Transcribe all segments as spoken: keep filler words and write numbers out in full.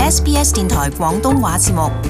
S B S 電台廣東話節目。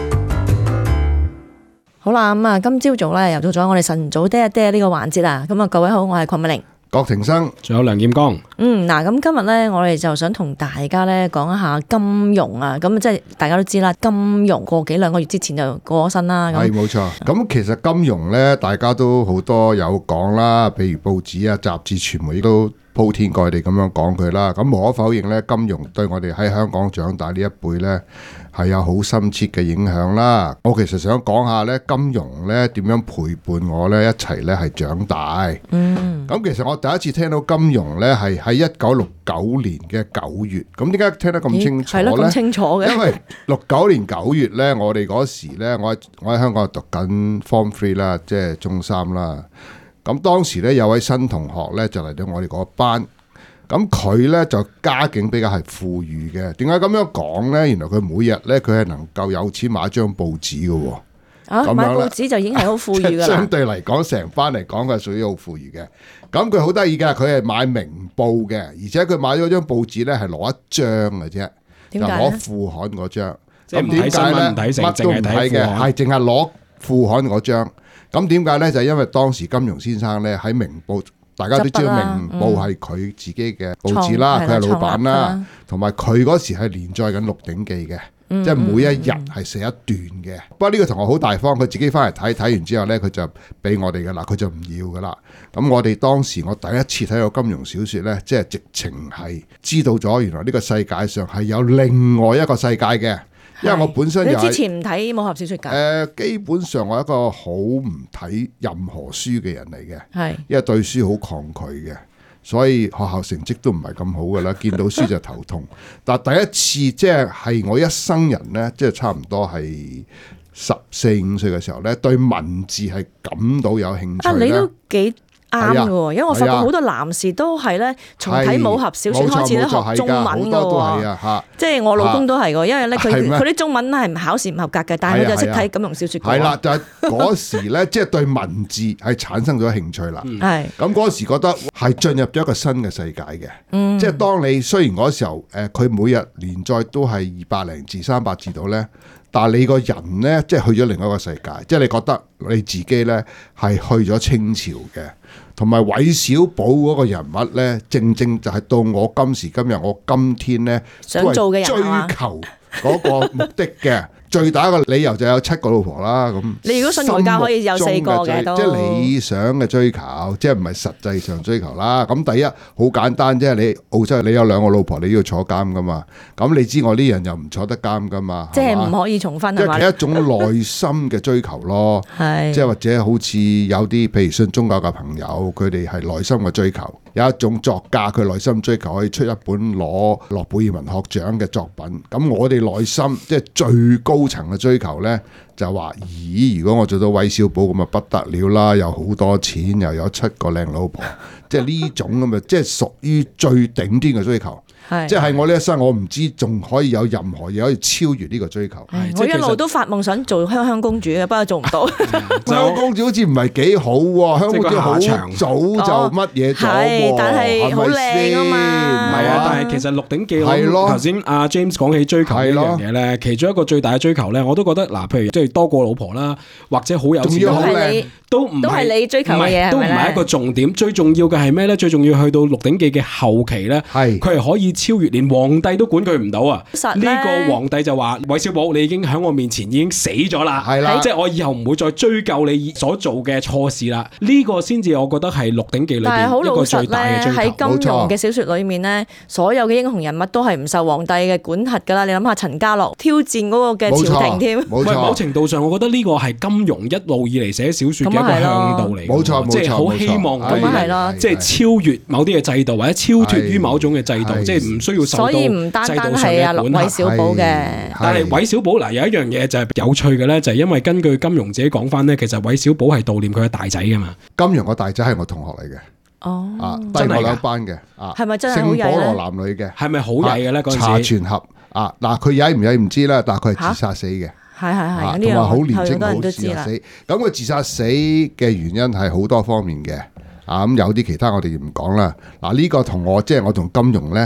好啦，咁啊，今朝早咧又到咗我哋晨早爹一爹呢個環節啦。咁啊，各位好，我係鄺美玲、 郭庭生， 仲有梁劍剛。 嗯，嗱，咁今日咧，我哋就想同大家咧講一下金融啊。咁即係大家都知啦，金融過幾兩個月之前就過咗身啦。 係冇錯。咁其實金融咧，大家都好多有講啦，譬如報紙啊、雜誌、傳媒都鋪天蓋地咁樣講佢啦。咁無可否認咧，金融對我哋喺香港長大呢一輩咧係有好深切嘅影響啦。我其實想講下咧，金融咧點樣陪伴我咧一齊咧係長大。嗯。咁其實我第一次聽到金融咧係喺一九六九年嘅九月。咁點解聽得咁清楚咧？ 係咯，咁清楚嘅。因為六九年九月咧，我哋嗰時咧，我喺我喺香港讀緊 Form Three 啦，即係中三啦。咁當時咧有位新同學咧就嚟到我哋嗰班。咁佢咧就家境比較係富裕嘅。點解咁樣講咧？原來佢每日咧佢係能夠有錢買一張報紙嘅喎。 啊，買報紙就已經係好富裕㗎啦。 相對嚟講，成班嚟講佢係屬於好富裕嘅。咁佢好得意嘅，佢係買明報嘅，而且佢買咗張報紙咧係攞一張嘅啫，就攞副刊嗰張。咁點解咧？乜都唔睇嘅，係淨係攞副刊嗰張。咁點解咧？就係因為當時金庸先生咧喺明報。大家都知道明報係佢自己嘅報紙啦，佢係、嗯、老闆啦，同埋佢嗰時係連載緊《鹿鼎記》嘅，嗯、即係每一日係寫一段嘅。嗯、不過呢個同學好大方，佢自己翻嚟睇，睇完之後呢，佢就俾我哋噶啦，佢就唔要噶啦。咁我哋當時我第一次睇到金庸小說呢，即係直情係知道咗原來呢個世界上係有另外一個世界嘅。因為我本身又係你之前唔睇武俠小說㗎？誒、 呃，基本上我係一個好唔睇任何書嘅人嚟嘅，係是， 因為對書好抗拒嘅，所以學校成績都唔係咁好㗎啦。見到書就頭痛。但係第一次即係係我一生人咧，即係差唔多係十四五歲嘅時候咧，對文字係感到有興趣。啊， 你都幾啱嘅喎，因為我發覺好多男士都係咧，從睇武俠小說開始咧學中文嘅喎，即係我老公都係嘅，因為咧佢佢啲中文係考試唔合格嘅，但係佢就識睇金庸小說。 係啦，就係嗰時咧，即係對文字係產生咗興趣啦。係咁嗰時覺得係進入咗一個新嘅世界嘅，即係當你雖然嗰時候誒佢每日連載都係二百零字、三百字度咧。但係你個人咧，即係去咗另外一個世界，即係你覺得你自己咧係去咗清朝嘅，同埋韋小寶嗰個人物咧，正正就係到我今時今日，我今天咧想做嘅人追求嗰個目的嘅。最大一個理由就有七個老婆啦，咁你如果信儒家可以有四個嘅都， 即係理想嘅追求，即係唔係實際上追求啦。咁第一好簡單，即係你澳洲你有兩個老婆，你要坐監噶嘛。咁你知我呢人又唔坐得監噶嘛， 即係唔可以重婚係嘛？即係一種內心嘅追求咯，係即係或者好似有啲譬如信宗教嘅朋友，佢哋係內心嘅追求。有一種作家佢內心追求可以出一本攞諾貝爾文學獎嘅作品。咁我哋內心即係最高層嘅追求呢，就話咦，如果我做到韋小寶咁啊不得了啦，有好多錢，又有七個靚老婆，即係呢種咁啊，即係屬於最頂端嘅追求。即係我呢一生，我唔知仲可以有任何嘢可以超越呢個追求。 我一路都發夢想做香香公主嘅，不過做唔到。 香公主好似唔係幾好喎，香公主好早就乜嘢咗喎， 但係好靚啊嘛。 唔係啊，但係其實《鹿鼎記》我頭先阿 James 講起追求呢樣嘢咧，其中一個最大嘅追求咧，我都覺得嗱，譬如即係多個老婆啦，或者好有錢都係你， 都唔都係你追求嘅嘢， 都唔係一個重點。最重要嘅係咩咧？最重要去到《鹿鼎記》嘅後期咧，係佢係可以超越，連皇帝都管佢唔到啊！呢個皇帝就話：韋小寶，你已經喺我面前已經死咗啦，係啦，即係我以後唔會再追究你所做嘅錯事啦。呢個先至我覺得係《鹿鼎記》裏邊一個最大嘅追求。 喺金庸嘅小說裏面咧，所有嘅英雄人物都係唔受皇帝嘅管轄噶啦。你諗下陳家洛挑戰嗰個嘅朝廷添， 冇錯。 某程度上，我覺得呢個係金庸一路以嚟寫小說嘅一個向導嚟， 冇錯， 即係好希望可以即係超越某啲嘅制度，或者超脫於某種嘅制度，即係唔需要受到。 唔單單係阿韋小寶嘅， 但係韋小寶嗱有一樣嘢就係有趣嘅咧，就係因為根據金庸自己講翻咧，其實韋小寶係悼念佢嘅大仔噶嘛。 金庸個大仔係我同學嚟嘅，哦，啊，低我兩班嘅，啊， 係咪真係好曳咧？ 聖保羅男女嘅， 係咪好曳嘅咧？嗰陣時查傳俠啊，嗱佢曳唔曳唔知啦，但係佢係自殺死嘅， 係係係， 同埋好年青好自殺死。咁佢自殺死嘅原因係好多方面嘅，啊咁有啲其他我哋唔講啦。嗱呢個同我即係我同金庸咧。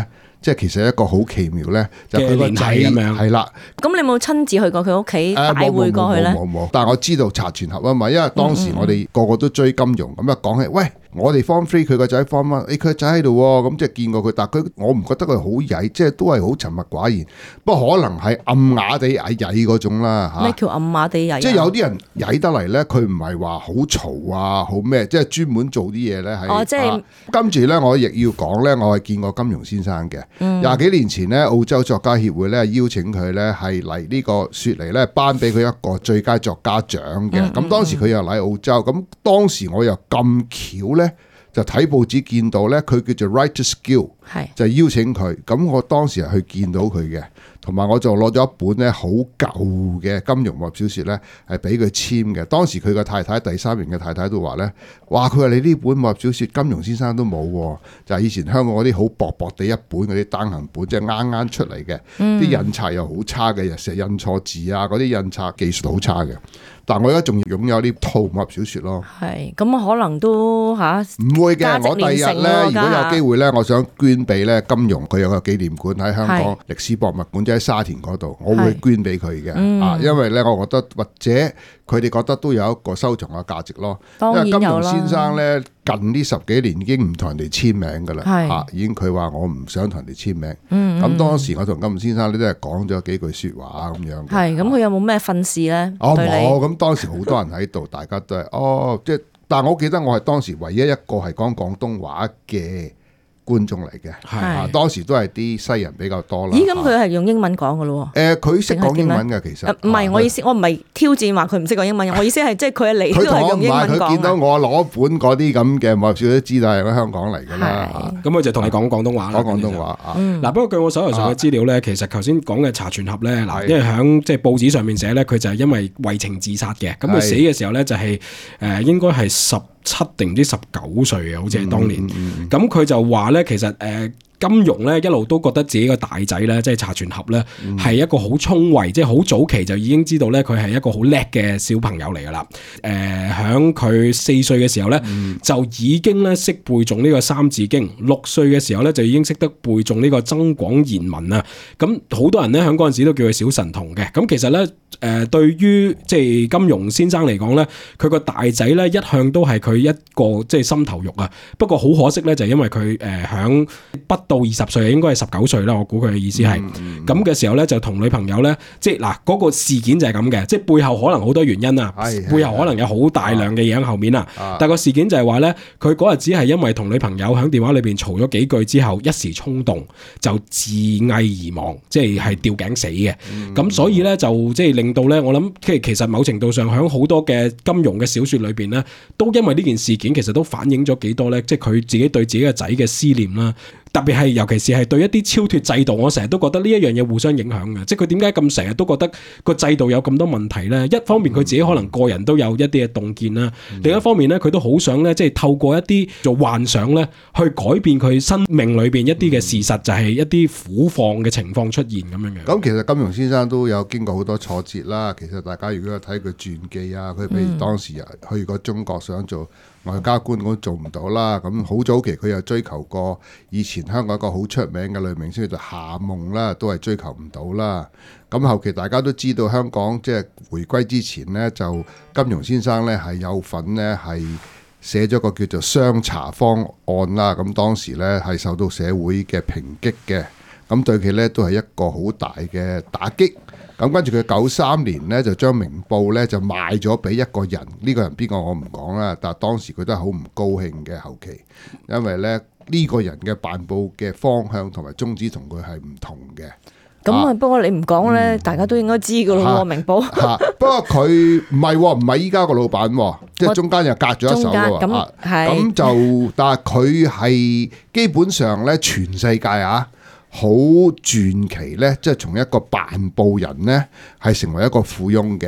即係其實一個好奇妙咧，就佢個仔咁樣係啦。 咁你有冇親自去過佢屋企帶會過去咧？ 冇冇冇。但係我知道查全盒啊嘛，因為當時我哋個個都追金庸，咁一講起，喂，我哋 form three 佢個仔 form one，誒佢個仔喺度喎，咁即係見過佢，但係佢我唔覺得佢好曳，即係都係好沉默寡言。不過可能係暗啞地曳曳嗰種啦嚇。 咩叫暗啞地曳？ 即係有啲人曳得嚟咧，佢唔係話好嘈啊，好咩？即係專門做啲嘢咧係。哦，即係跟住咧，我亦要講咧，我係見過金庸先生嘅。廿、嗯、幾年前咧，澳洲作家協會咧邀請佢咧係嚟呢個雪梨咧頒俾佢一個最佳作家獎嘅。咁、嗯、當時佢又嚟澳洲，咁當時我又咁巧咧，就睇報紙見到咧，佢叫做 Writers Guild，係就邀請佢。咁我當時係去見到佢嘅，同埋我就攞咗一本咧好舊嘅金庸武俠小說咧，係俾佢簽嘅。當時佢個太太第三名嘅太太都話咧，哇！佢話你呢本武俠小說金庸先生都冇，就係、是、以前香港嗰啲好薄薄地一本嗰啲單行本，即係啱啱出嚟嘅，啲、嗯、印刷又好差嘅，又成日印錯字啊，嗰啲印刷技術好差嘅。但我而家仲擁有呢套武俠小說咯。係咁可能都吓唔會嘅。我第日咧，如果有機會咧，我想捐俾咧金庸，佢有個紀念館喺香港歷史博物館，即係沙田嗰度，我會捐俾佢嘅。啊，因為咧，我覺得或者佢哋覺得都有一個收藏嘅價值咯。因為金庸先生咧，近呢十幾年已經唔同人哋簽名噶啦，吓已經佢話我唔想同人哋簽名。咁、嗯、當時我同金庸先生咧都係講咗幾句說話咁樣。係咁，佢有冇咩訓示咧？哦，冇。咁當時好多人喺度，大家都係哦，即係。但係我記得我係當時唯一一個係講廣東話嘅觀眾嚟嘅，係啊，當時都係啲西人比較多啦。咦，咁佢係用英文講嘅咯？誒，佢識講英文嘅其實。唔係，我意思，我唔係挑戰話佢唔識講英文，我意思係即係佢嚟都係用英文講。佢見到我攞本嗰啲咁嘅武俠小說都知道係喺香港嚟㗎啦。咁佢就同你講廣東話啦。講廣東話啊。嗱，不過據我手頭上嘅資料咧，其實頭先講嘅查全俠咧，嗱，因為喺即係報紙上面寫咧，佢就係因為為情自殺嘅。咁佢死嘅時候咧就係誒應該係十七定唔知十九歲啊，好似係當年。咁佢、嗯嗯、就話咧，其實誒、呃、金庸咧一路都覺得自己個大仔咧，即係查全俠咧，係、嗯、一個好聰慧，即係好早期就已經知道咧，佢係一個好叻嘅小朋友嚟噶啦。誒、呃，響佢四歲嘅時候咧，嗯、就已經咧識背誦呢個三字經；六歲嘅時候咧，就已經識得背誦呢個增廣賢文啊。咁好多人咧喺嗰陣時都叫佢小神童嘅。咁其實咧，誒、呃、對於即係金庸先生嚟講咧，佢個大仔咧一向都係佢一個即係心頭肉啊。不過好可惜咧，就因為佢誒響不到二十歲，應該係十九歲啦。我估佢嘅意思係咁嘅時候咧，就同女朋友咧，即係嗱嗰個事件就係咁嘅，即係背後可能好多原因啊，背後可能有好大量嘅嘢喺後面啊。但係個事件就係話咧，佢嗰日只係因為同女朋友喺電話裏邊嘈咗幾句之後，一時衝動就自縊而亡，即係係吊頸死嘅。咁、嗯、所以咧就即係令到咧，我諗即係其實某程度上喺好多嘅金庸嘅小說裏邊咧，都因為呢件事件其實都反映咗幾多咧，即係佢自己對自己嘅仔嘅思念啦。特別係尤其是係對一啲超脫制度，我成日都覺得呢一樣嘢互相影響嘅，即係佢點解咁成日都覺得個制度有咁多問題咧？一方面佢自己可能個人都有一啲嘅洞見啦，嗯、另一方面咧佢都好想咧，即係透過一啲做幻想咧，去改變佢生命裏邊一啲嘅事實，嗯、就係一啲苦況嘅情況出現咁樣嘅。咁其實金庸先生都有經過好多挫折啦。其實大家如果有睇佢傳記啊，佢譬如當時去過中國想做外交官，都做唔到啦。咁好早期佢又追求過以前香港一個好出名嘅女明星叫做夏夢啦，都係追求唔到啦。咁後期大家都知道香港即係回歸之前呢，就金庸先生呢係有份呢係寫咗個叫做雙查方案啦。咁當時呢係受到社會嘅抨擊嘅，咁對佢呢都係一個好大嘅打擊。咁跟住佢九三年呢，就將明報呢就賣咗俾一個人，呢、呢個人邊個我唔講啦，但係當時佢都係好唔高興嘅後期，因為呢。呢個人嘅辦報嘅方向同埋宗旨同佢係唔同嘅。咁啊，不過你唔講咧，嗯、大家都應該知噶咯。啊、明報。嚇、啊，不過佢唔係喎，唔係依家個老闆喎，即係中間又隔咗一手喎。咁係。咁就，但係佢係基本上咧，全世界啊，好傳奇咧，即係從一個辦報人咧，係成為一個富翁嘅。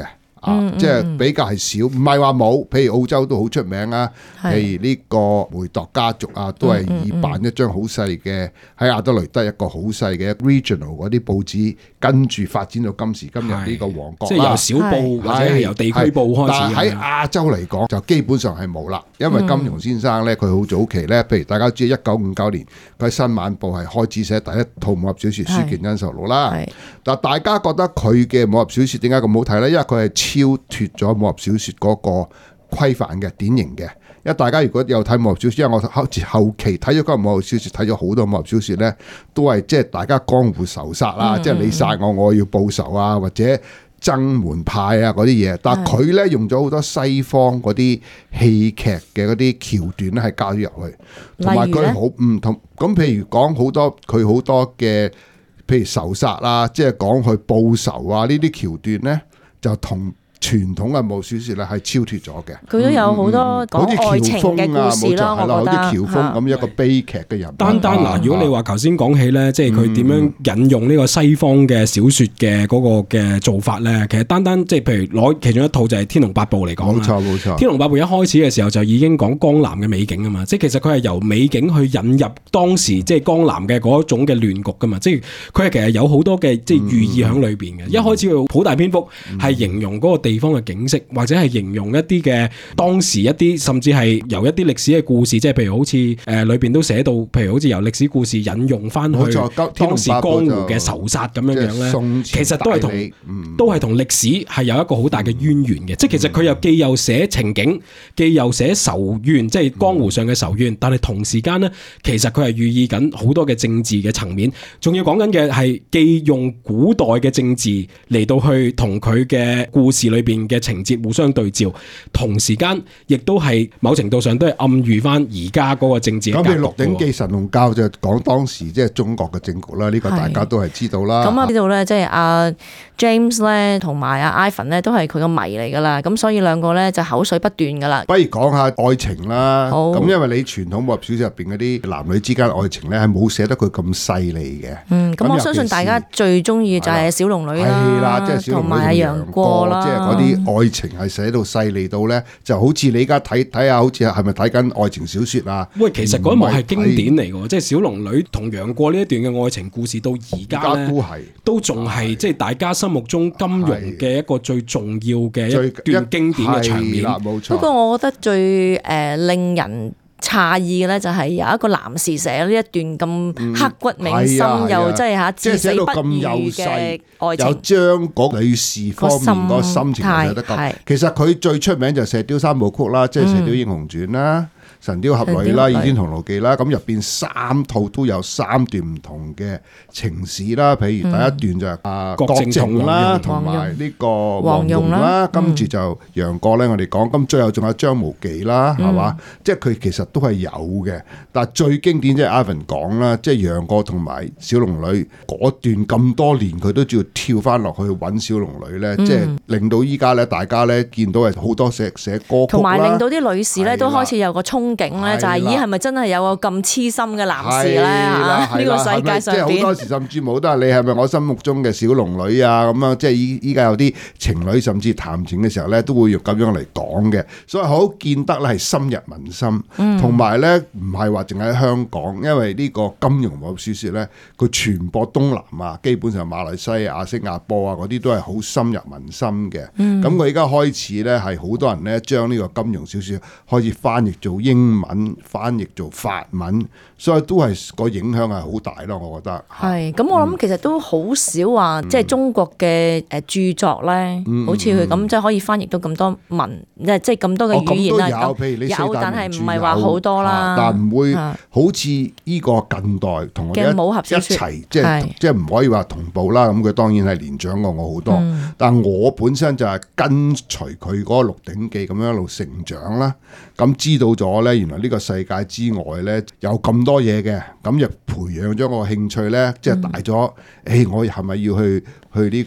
啊，即係比較係少，唔係話冇。譬如澳洲都好出名啊，譬如呢個梅鐸家族啊，都係以辦一張好細嘅喺亞德雷德一個好細嘅 regional 嗰啲報紙，跟住發展到今時今日呢個王國啦。即係由小報或者係由地區報開始。但係喺亞洲嚟講就基本上係冇啦，因為金庸先生咧佢好早期咧，譬如大家知一九五九年佢喺新晚報係開始寫第一套武俠小説《書劍恩仇錄》啦。但大家覺得佢嘅武俠小説點解咁好睇咧？因為佢係超脫咗武俠小説嗰個規範嘅典型嘅。因為大家如果有睇武俠小説，因為我後後期睇咗嗰個武俠小説，睇咗好多武俠小説咧，都係即係大家江湖仇殺啊，即係你殺我，我要報仇啊，或者爭門派啊嗰啲嘢。但係佢咧用咗好多西方嗰啲戲劇嘅嗰啲橋段咧，係加咗入去，同埋佢好唔同。咁譬如講好多佢好多嘅。譬如仇殺啊，即係講去報仇啊，呢啲橋段咧就同傳統嘅武俠小説咧係超脫咗嘅。佢都有好多講愛情嘅故事啦，我覺得。好似喬峯咁一個悲劇嘅人。單單嗱，如果你話頭先講起咧，即係佢點樣引用呢個西方嘅小説嘅嗰個嘅做法咧，其實單單即係譬如攞其中一套就係《天龍八部》嚟講。冇錯冇錯。《天龍八部》一開始嘅時候就已經講江南嘅美景啊嘛，即係其實佢係由美景去引入當時即係江南嘅嗰種嘅亂局噶嘛，即係佢係其實有好多嘅即係寓意喺裏邊嘅。一開始佢好大篇幅係形容嗰個地地方嘅景色，或者係形容一啲嘅當時一啲，甚至係由一啲歷史嘅故事，即係譬如好似誒裏邊都寫到，譬如好似由歷史故事引用翻去當時江湖嘅仇殺咁樣樣咧，其實都係同、嗯、都係同歷史係有一個好大嘅淵源嘅。嗯、即係其實佢又既又寫情景，既又寫仇怨，即係江湖上嘅仇怨，嗯、但係同時間咧，其實佢係寓意緊好多嘅政治嘅層面，仲要講緊嘅係既用古代嘅政治嚟到去同佢嘅故事裏邊嘅情節互相對照，同時間亦都係某程度上都係暗喻翻而家嗰個政治。咁你《鹿鼎記》神龍教就講當時即係中國嘅政局啦，呢、這個大家都係知道啦。咁啊呢度咧，即係阿 James 咧同埋阿 Ivan 咧都係佢個迷嚟噶啦，咁所以兩個咧就口水不斷噶啦。不如講下愛情啦。好。咁因為你傳統武俠小說入邊嗰啲男女之間愛情咧係冇寫得佢咁細膩嘅。嗯，咁我相信大家最中意就係小龍女啦，即係小龍女同埋楊過啦，即係嗰啲愛情係寫到細膩到咧，就好似你而家睇睇下，好似係咪睇緊愛情小說啊？喂，其實嗰一幕係經典嚟嘅，即係小龍女同楊過呢一段嘅愛情故事到而家咧，都係都仲係即係大家心目中金庸嘅一個最重要嘅一段經典嘅場面。冇錯。不過我覺得最誒、呃、令人詫異嘅咧，就係有一個男士寫呢一段咁刻骨銘心，嗯、又即係嚇至死不渝嘅愛情，有將嗰女士方面個心情寫得咁。其實佢最出名就係《射雕三部曲》啦，即係《射雕英雄傳》啦。神雕俠侶啦，倚天屠龍記啦，咁入邊三套都有三段唔同嘅情史啦。譬如第一段就係阿郭靖啦，同埋呢個黃蓉啦，跟住就楊過咧，我哋講，咁最後仲有張無忌啦，係嘛？即係佢其實都係有嘅，但係最經典即係 Ivan 講啦，即係楊過同埋小龍女嗰段咁多年，佢都照跳翻落去揾小龍女咧，即係令到依家咧，大家咧見到係好多寫寫歌曲，同埋令到啲女士咧都開始有個衝景咧，就係咦係咪真係有個咁痴心嘅男士咧？呢個世界上邊即係好多時甚至冇都係你係咪我心目中嘅小龍女啊？咁樣即係依依家有啲情侶甚至談情嘅時候咧，都會用咁樣嚟講嘅，所以好見得咧係深入民心，同埋咧唔係話淨喺香港，因為呢個金庸武俠小説咧，佢傳播東南亞，基本上馬來西亞、新加坡啊嗰啲都係好深入民心嘅。咁佢而家開始咧係好多人咧將呢個金庸小説開始翻譯做英文。翻譯做法文，所以都係個影響係好大咯，我覺得。係，咁我諗其實都好少話，即係中國嘅誒著作咧，好似佢咁即係可以翻譯到咁多文，即係咁多嘅語言啦。有，譬如你有，但係唔係話好多啦。但唔會好似呢個近代同我哋一齊，即係即係唔可以話同步啦。咁佢當然係年長過我好多，但我本身就係跟隨佢嗰個《鹿鼎記》咁樣一路成長啦。咁知道咗咧，原來呢個世界之外咧有咁多嘢嘅，咁就培養咗我興趣咧，即係大咗。誒，我係咪要去去呢個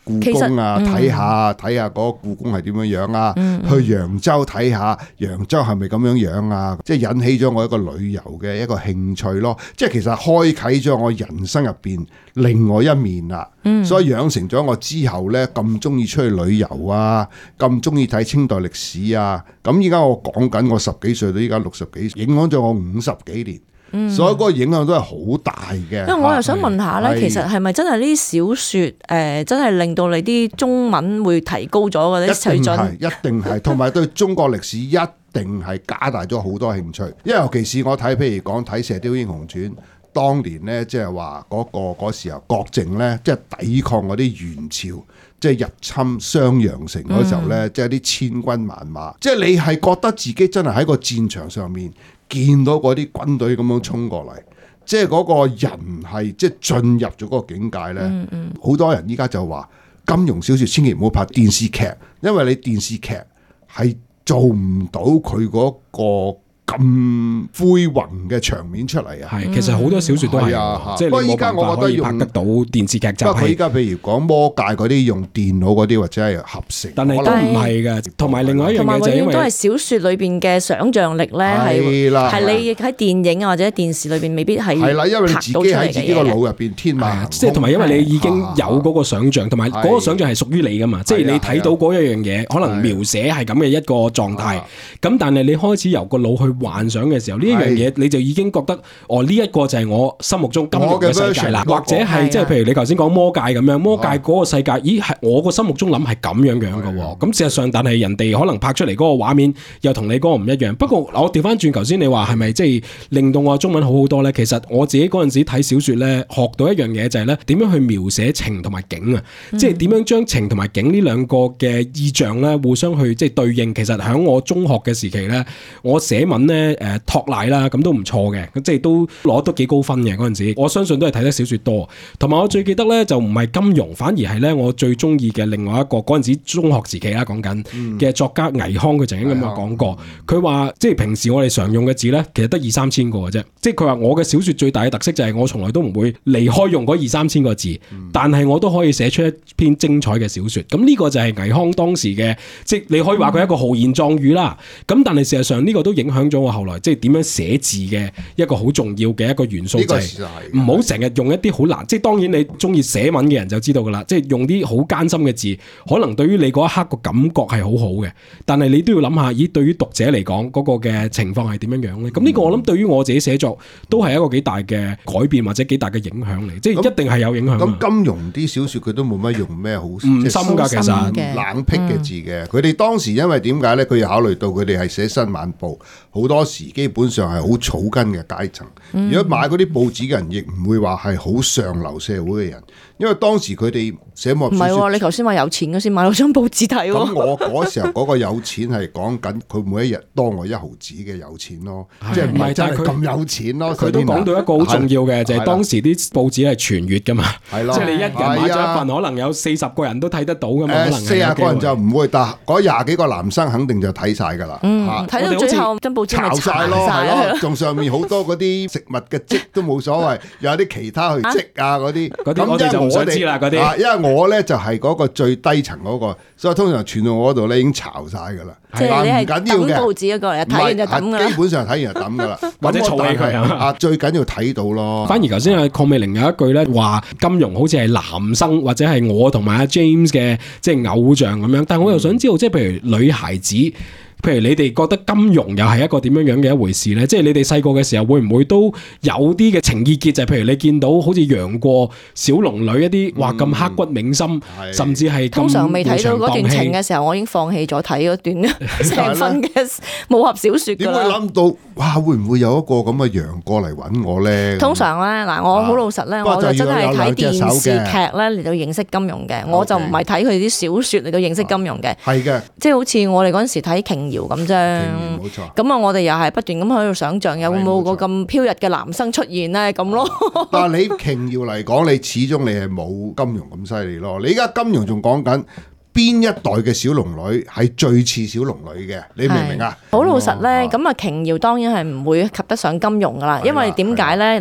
故宮啊，睇下睇下嗰個故宮係點樣樣啊，嗯、去揚州睇下揚州係咪咁樣樣啊，即係引起咗我一個旅遊嘅一個興趣咯。即係其實開啟咗我人生入邊另外一面啦，嗯、所以養成咗我之後呢，咁中意出去旅遊啊，咁中意睇清代歷史啊。咁依家我講緊我十幾歲到依家六十幾歲，影響咗我五十幾年。嗯、所以嗰個影響都係好大嘅。因為我又想問下咧，其實係咪真係呢啲小説誒、呃，真係令到你啲中文會提高咗嗰啲水準？ 一定係，一定係，同埋對中國歷史一定係加大咗好多興趣。因為尤其是我睇，譬如講睇《射雕英雄傳》，當年咧即係話嗰個嗰時候郭靖咧，即係抵抗嗰啲元朝。即係入侵襄陽城嗰時候咧，嗯、即係啲千軍萬馬，即係你係覺得自己真係喺個戰場上面見到嗰啲軍隊咁樣衝過嚟，即係嗰個人係即係進入咗嗰個境界咧。好、嗯嗯、多人依家就話金庸小説千祈唔好拍電視劇，因為你電視劇係做唔到佢嗰個咁恢宏嘅場面出嚟啊！ 係，其實好多小説都係啊，即係你冇辦法可以拍得到電視劇集。 不過佢依家譬如講魔界嗰啲用電腦嗰啲或者係合成， 但係都唔係嘅。同埋另外一樣嘢就係因為都係小説裏邊嘅想像力咧，係係你喺電影或者電視裏邊未必係係啦，因為你自己喺自己個腦入邊天馬行空， 即係同埋因為你已經有嗰個想像，同埋嗰個想像係屬於你噶嘛，即係你睇到嗰一樣嘢，可能描寫係咁嘅一個狀態。咁但係你開始由個腦去幻想嘅時候，呢一樣嘢你就已經覺得，哦，呢一個就係我心目中金庸嘅世界啦，或者係即係譬如你頭先講魔界咁樣，魔界嗰個世界，咦係我個心目中諗係咁樣樣嘅喎。咁事實上，但係人哋可能拍出嚟嗰個畫面又同你嗰個唔一樣。不過我調翻轉頭先，你話係咪即係令到我中文好好多咧？其實我自己嗰陣時睇小説咧，學到一樣嘢就係咧，點樣去描寫情同埋景啊，嗯、即係點樣將情同埋景呢兩個嘅意象咧互相去即係對應。其實喺我中學嘅時期咧，我寫文咧。誒托賴啦，咁都唔錯嘅，咁即係都攞得幾高分嘅嗰陣時。我相信都係睇得小説多，同埋我最記得咧就唔係金庸，反而係咧我最中意嘅另外一個嗰陣時中學時期啦講緊嘅作家倪匡，佢曾經咁樣講過，佢話、嗯、即係平時我哋常用嘅字咧，其實得二三千個嘅啫。即係佢話我嘅小説最大嘅特色就係我從來都唔會離開用嗰二三千個字，嗯、但係我都可以寫出一篇精彩嘅小説。咁呢個就係倪匡當時嘅，即係你可以話佢係一個豪言壯語啦。咁、嗯、但係事實上呢個都影響咗我後來。即係點樣寫字嘅一個好重要嘅一個元素，就係唔好成日用一啲好難。即係當然你中意寫文嘅人就知道噶啦，即係用啲好艱辛嘅字，可能對於你嗰一刻個感覺係好好嘅，但係你都要諗下，咦？對於讀者嚟講，嗰個嘅情況係點樣樣咧？咁呢、嗯、個我諗對於我自己寫作都係一個幾大嘅改變或者幾大嘅影響嚟，即係一定係有影響。咁金庸啲小説佢都冇乜用咩好唔深㗎， 其實冷僻嘅字嘅。佢哋、嗯、當時因為點解咧？佢要考慮到佢哋係寫新晚報，好多時基本上係好草根嘅階層。嗯、如果買嗰啲報紙嘅人，亦唔會話係好上流社會嘅人，因為當時佢哋寫冇。唔係喎，你頭先話有錢嘅先買到張報紙睇喎。 咁我嗰時候嗰個有錢係講緊佢每一日多我一毫子嘅有錢咯，即係唔係真係咁有錢咯？ 佢都講到一個好重要嘅，就係當時啲報紙係全月㗎嘛，即係你一人買咗一份，可能有四十個人都睇得到㗎嘛。可能四十個人就唔會，但嗰廿幾個男生肯定就睇晒㗎啦。 睇到最後張報紙咪炒晒咯，係咯，仲上面好多嗰啲食物嘅漬都冇所謂，有啲其他去漬啊嗰啲。 咁我哋就唔想知啦嗰啲。 因為我咧就係嗰個最低層嗰個，所以通常傳到我嗰度咧已經炒晒㗎啦。 即係你係抌報紙嗰個嚟，睇完就抌㗎啦。 基本上睇完就抌㗎啦， 或者嘈起佢啊！最緊要睇到咯。反而頭先阿鄺美玲有一句咧話，金庸好似係男生或者係我同埋阿 James 嘅即係偶像咁樣，但係我又想知道，即係譬如女孩子。譬如你哋覺得金庸又係一個點樣樣嘅一回事咧？即係你哋細個嘅時候會唔會都有啲嘅情意結？就係譬如你見到好似楊過、小龍女一啲話咁刻骨銘心，嗯、甚至係通常未睇到嗰段情嘅時候，我已經放棄咗睇嗰段成份嘅武俠小説㗎啦。點會諗到哇？會唔會有一個咁嘅楊過嚟揾我咧？ 通常咧嗱，我好老實咧，啊、我就真係睇電視劇咧嚟到認識金庸嘅，我就唔係睇佢啲小説嚟到認識金庸嘅。係嘅、啊，即係好似我哋嗰陣時睇瓊咁啫，冇錯。咁啊，我哋又係不斷咁喺度想象，有冇個咁飄逸嘅男生出現咧？咁咯。 但係你瓊瑤嚟講，你始終你係冇金庸咁犀利咯。你而家金庸仲講緊邊一代嘅小龍女係最似小龍女嘅？你明唔明啊？ 好老實咧，咁啊，瓊瑤當然係唔會及得上金庸噶啦，因為點解咧？嗱。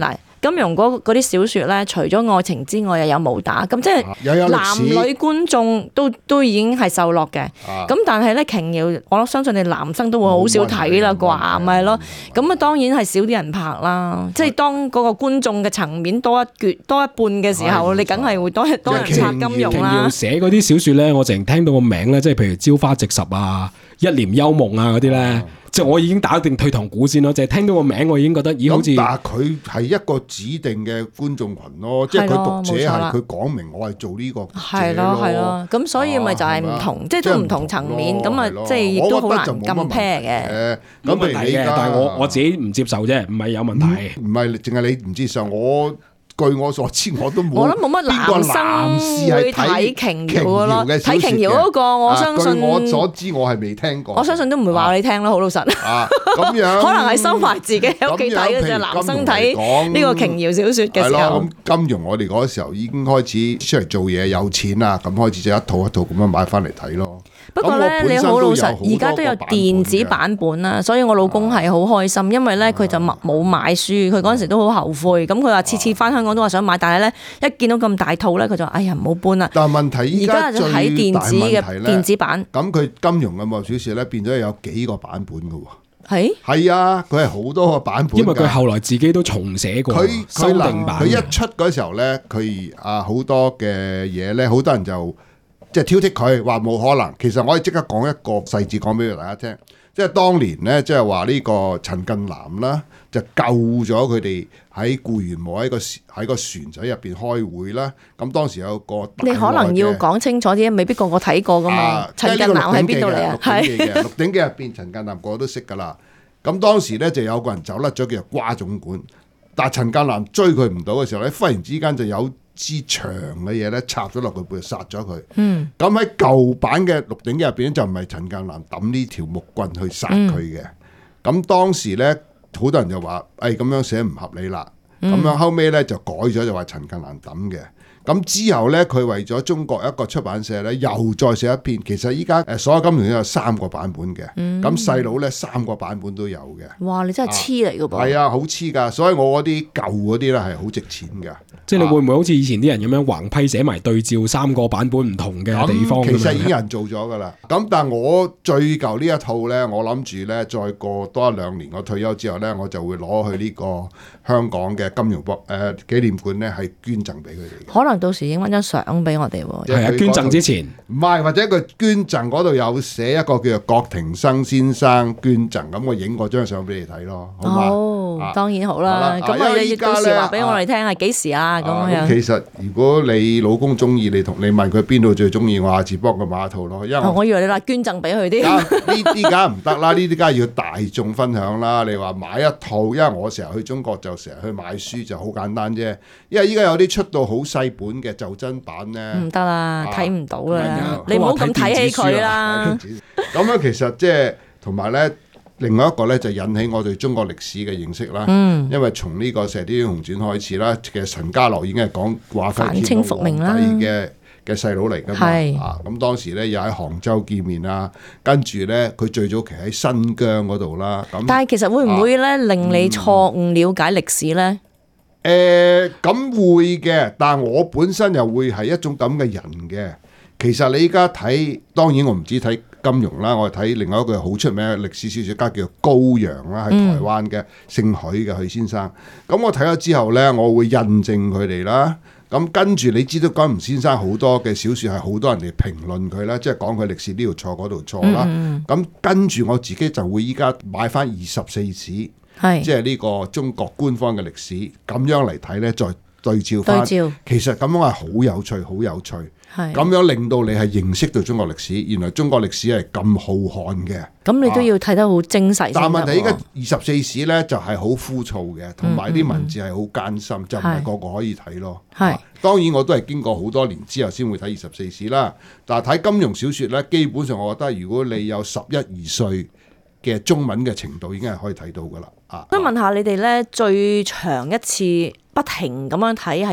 金庸嗰嗰啲小説咧，除咗愛情之外，又有武打，咁即係男女觀眾都都已經係受落嘅。咁但係咧，瓊瑤，我相信你男生都會好少睇啦啩，咪係咯？咁啊，當然係少啲人拍啦。即係當嗰個觀眾嘅層面多一橛多一半嘅時候，你梗係會多多人拆金庸啦。瓊瑤寫嗰啲小説咧，我淨係聽到個名咧，即係譬如《朝花夕拾》啊、《一簾幽夢》啊嗰啲咧。即係我已經打定退堂鼓先咯，就係聽到個名我已經覺得咦好似。 但係佢係一個指定嘅觀眾群咯，即係佢讀者係佢講明我係做呢個讀者咯。 係咯係咯，咁所以咪就係唔同，即係都唔同層面，咁啊即係亦都好難咁 pair 嘅。 咁譬如你嘅， 但係我我自己唔接受啫，唔係有問題。 唔係淨係你唔接受我。據我所知，我都冇。 我諗冇乜男生會睇瓊瑤嘅咯，睇瓊瑤嗰個，我相信。 據我所知，我係未聽過。 我相信都唔會話你聽咯，好老實。 啊，咁樣可能係收埋自己喺屋企睇嘅啫。男生睇呢個瓊瑤小説嘅時候， 咁金庸我哋嗰時候已經開始出嚟做嘢，有錢啦，咁開始就一套一套咁樣買翻嚟睇咯。 不過咧，你好老實，而家都有電子版本啦，所以我老公係好開心，因為咧佢就冇買書，佢嗰陣時都好後悔，咁佢話次次翻香港都話想買，但係咧一見到咁大套咧，佢就哎呀唔好搬啦。 但係問題而家就睇電子嘅電子版， 咁佢金庸嘅武俠小説咧變咗有幾個版本嘅喎。 係係啊，佢係好多個版本。 因為佢後來自己都重寫過， 佢修訂版。 佢一出嗰時候咧，佢啊好多嘅嘢咧，好多人就。即係挑剔佢話冇可能，其實我可以即刻講一個細節講俾大家聽。即係當年咧，即係話呢個陳近南啦，就救咗佢哋喺顧源墓喺個喺個船仔入邊開會啦。咁當時有個你可能要講清楚啲，未必個個睇過噶嘛。啊、陳近南喺邊度嚟啊？ 係《鹿鼎記》入邊，陳近南個個都識噶啦。咁當時咧就有個人走甩咗，叫做瓜總管。但係陳近南追佢唔到嘅時候咧，忽然之間就有支長嘅嘢咧插咗落佢背，殺咗佢。嗯，咁喺舊版嘅《鹿鼎記》入邊就唔係陳近南抌呢條木棍去殺佢嘅。咁、嗯、當時咧，好多人就話：，誒、哎、咁樣寫唔合理啦。咁、嗯、樣後尾咧就改咗，就話陳近南抌嘅。咁之後咧，佢為咗中國一個出版社咧，又再寫一篇。其實依家誒所有金庸都有三個版本嘅。咁細佬咧三個版本都有嘅。 哇！你真係黐嚟㗎噃。係啊，好黐㗎。所以我嗰啲舊嗰啲咧係好值錢㗎。 即係你會唔會好似以前啲人咁樣橫批寫埋對照三個版本唔同嘅地方？ 其實已經有人做咗㗎啦。咁但係我最舊呢一套咧，我諗住咧再過多一兩年，我退休之後咧，我就會攞去呢個香港嘅金庸博誒、呃、紀念館咧，係捐贈俾佢哋。 可能到時影翻張相俾我哋喎。 係啊，捐贈之前唔係，或者佢捐贈嗰度有寫一個叫做郭庭生先生捐贈，咁我影嗰張相俾你睇咯，好嘛？ 哦，啊、當然好啦。咁我哋到時話俾我哋聽係幾時啊？咁、啊、樣。 其實如果你老公中意，你同你問佢邊度最中意，我下次幫佢買一套咯。因為我， 哦、我以為你話捐贈俾佢啲。 呢啲梗係唔得啦，呢啲梗係要大眾分享啦。你話買一套，因為我成日去中國就成日去買書，就好簡單啫。因為依家有啲出到好細本嘅就真版咧， 唔得啦，睇唔到啦。你唔好咁睇起佢啦。 咁樣其實即係同埋咧。另外一個咧就引起我對中國歷史嘅認識啦，嗯、因為從呢個《射雕英雄傳》開始啦，其實陳家樂已經係講話佢天皇帝嘅嘅細佬嚟㗎嘛，是啊咁當時咧又喺杭州見面啦，跟住咧佢最早期喺新疆嗰度啦，咁但係其實會唔會咧、啊、令你錯誤了解歷史咧？ 誒咁、呃、會嘅，但係我本身又會係一種咁嘅人嘅。其實你依家睇，當然我唔止睇金庸啦，我睇另外一個好出名嘅歷史小説家叫做高陽啦，喺台灣嘅，姓許嘅許先生。咁我睇咗之後呢，我會印證佢哋啦。咁跟住你知道金庸先生好多嘅小説係好多人哋評論佢啦，即係講佢歷史呢度錯嗰度錯啦。咁、嗯嗯、跟住我自己就會依家買翻二十四史，即係呢個中國官方嘅歷史，咁樣嚟睇呢，再對照翻。對照其實咁樣係好有趣，好有趣。咁樣令到你係認識到中國歷史，原來中國歷史係咁浩瀚嘅。咁你都要睇得好精細。但係問題依家二十四史呢就係好枯燥嘅，同埋啲文字係好艱深，嗯嗯嗯就唔係個個可以睇咯。係、啊，當然我都係經過好多年之後先會睇二十四史啦。但係睇金庸小説呢，基本上我覺得如果你有十一二歲嘅中文嘅程度，已經係可以睇到噶啦。啊， 想問下你哋呢，最長一次不停咁樣睇係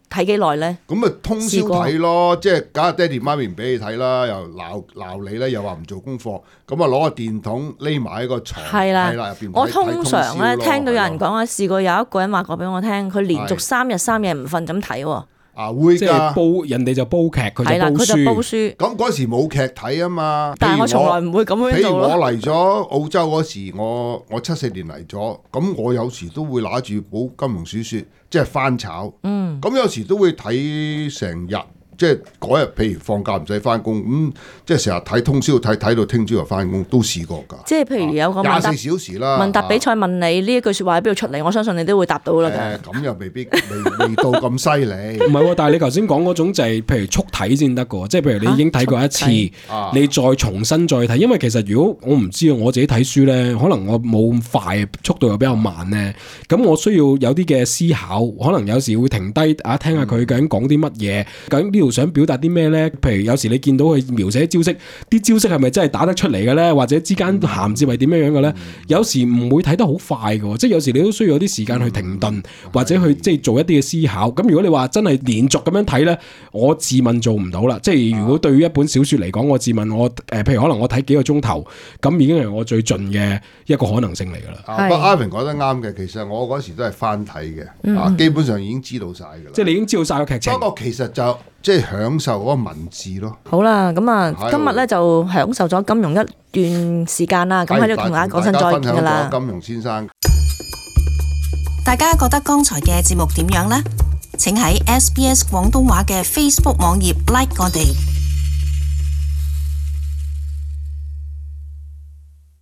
睇幾耐咧？ 咁啊通宵睇咯，即係假如爹哋媽咪唔俾你睇啦，又鬧鬧你咧，又話唔做功課，咁啊攞個電筒匿埋喺個牀，係啦入邊。 我通常咧聽到有人講啊，試過有一個人話過俾我聽，佢連續三日三夜唔瞓咁睇喎。 啊會㗎， 煲人哋就煲劇，佢就煲書。 佢就煲書。 咁嗰時冇劇睇啊嘛。 但係我從來唔會咁樣做。 譬如我嚟咗澳洲嗰時，我我七四年嚟咗，咁我有時都會拿住本金庸小説，即係翻炒。嗯。咁有時都會睇成日。即係嗰日，譬如放假唔使翻工，咁即係成日睇通宵睇睇到聽朝又翻工，都試過㗎。即係譬如有個廿四小時啦， 問答比賽問你呢一句説話喺邊度出嚟，我相信你都會答到啦。 誒，咁又未必未未到咁犀利。 唔係喎，但係你頭先講嗰種就係譬如速睇先得㗎，即係譬如你已經睇過一次，你再重新再睇，因為其實如果我唔知啊，我自己睇書咧，可能我冇咁快，速度又比較慢咧，咁我需要有啲嘅思考，可能有時會停低啊，聽下佢究竟講啲乜嘢，究竟呢度想表達啲咩咧？譬如有時你見到佢描寫招式，啲招式係咪真係打得出嚟嘅咧？或者之間銜接係點樣樣嘅咧？有時唔會睇得好快嘅，即係有時你都需要有啲時間去停頓，或者去即係做一啲嘅思考。咁如果你話真係連續咁樣睇咧，我自問做唔到啦。即係如果對於一本小說嚟講，我自問我誒，譬如可能我睇幾個鐘頭，咁已經係我最盡嘅一個可能性嚟噶啦。 不過 Ivan 講得啱嘅，其實我嗰時都係翻睇嘅，嗯、基本上已經知道晒噶啦。 即係你已經知道晒個劇情。 不過其實就即係享受嗰個文字咯。 好啦，咁啊，今日咧就享受咗金庸一段時間啦。咁喺度同大家講聲再見噶啦。 金庸先生， 大家覺得剛才嘅節目點樣呢？請喺 S B S 廣東話嘅 Facebook 網頁 like 我哋。